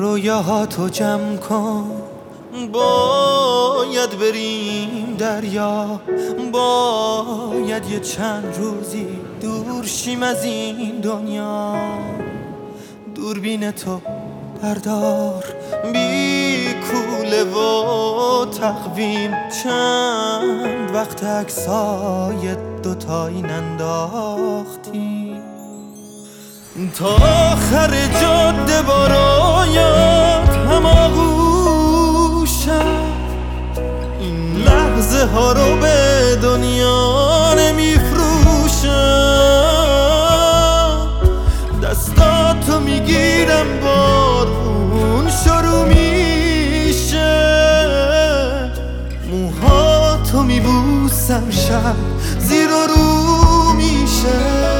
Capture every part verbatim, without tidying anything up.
رویاهاتو جمع کن، باید بریم دریا، باید یه چند روزی دور شیم از این دنیا. دوربین تو بردار بی کوله و تقویم، چند وقت عکسای دوتایی ننداختیم. تا آخر جاده با رویات هماغوشم، این لحظه ها رو به دنیا نمیفروشم. دستاتو میگیرم بارون شروع میشه، موهاتو میبوسم شب زیر و رو میشه.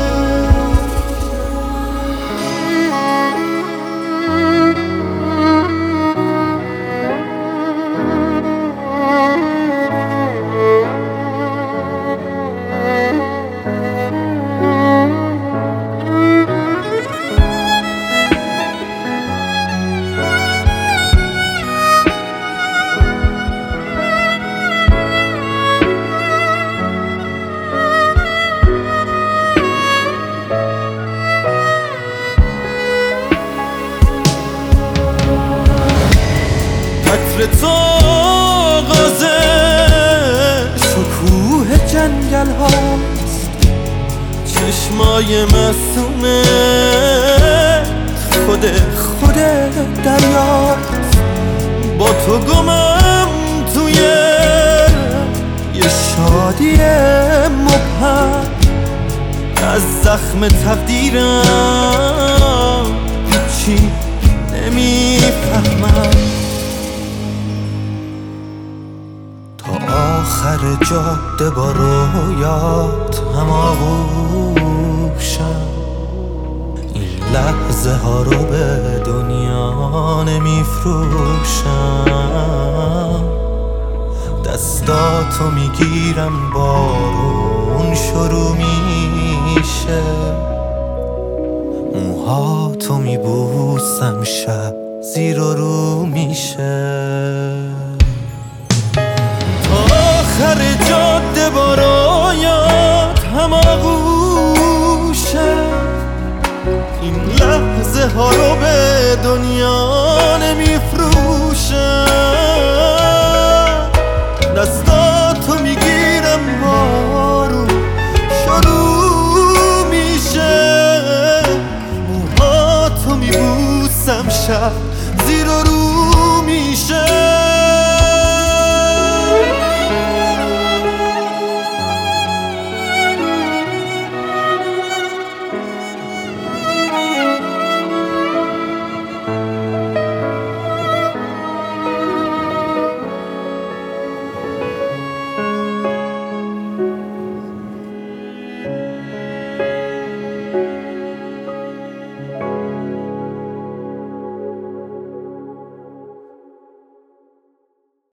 تو آغاز شکوه جنگل هاست، چشمای معصومه خود خود دریاست. با تو گمم توی یه شادی مبهم، از زخم تقدیرم هیچی نمیفهمم. آخر جاده با رویات هماغوشم، این لحظه ها رو به دنیا نمیفروشم. دستاتو میگیرم بارون شروع میشه، موهاتو میبوسم شب زیر و رو میشه. آخر